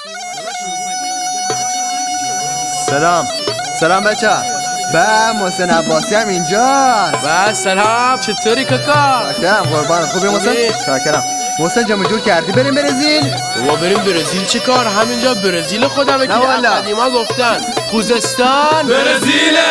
سلام بچه به محسن عباسی هم اینجاست. به سلام، چطوری کاکا؟ شاکرم قربان. خوبی محسن؟ شاکرم. محسن جمع جور کردی بریم برزیل؟ بابا بریم برزیل چه کار؟ همینجا برزیل خودمه که قدیما گفتن خوزستان برزیله.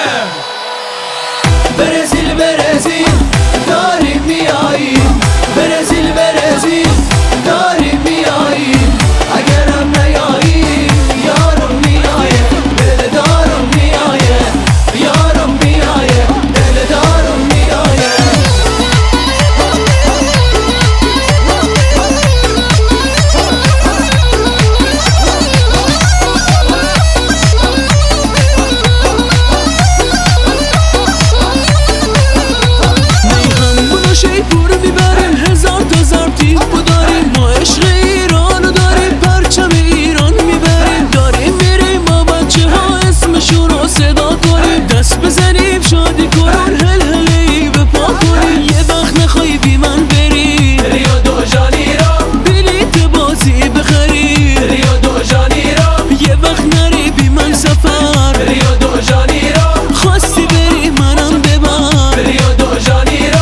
برزیل داریم میاییم، برزیل داریم میاییم، اگرم نیاییم یارم میایه، دل دارم میایه، یارم میایه، دل دارم میایه. شیپور میبریم، هزار تا ضربتی داریم، ما عشق ایرانو داریم، پرچم ایران میبریم، داریم میریم ما بچه ها اسمشون رو صدا کنیم، دست بزنیم شادی کنون، هل هلی به پا کنیم. یه وقت نخوایی بی من بری ریو دو جانیرو، بلیت بازی بخری ریو دو جانیرو، یه وقت نری بی من سفر ریو دو جانیرو، خواستی بری منم ببر ریو دو جانیرو.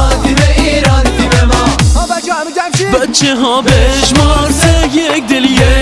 بچه ها بشمار یک دل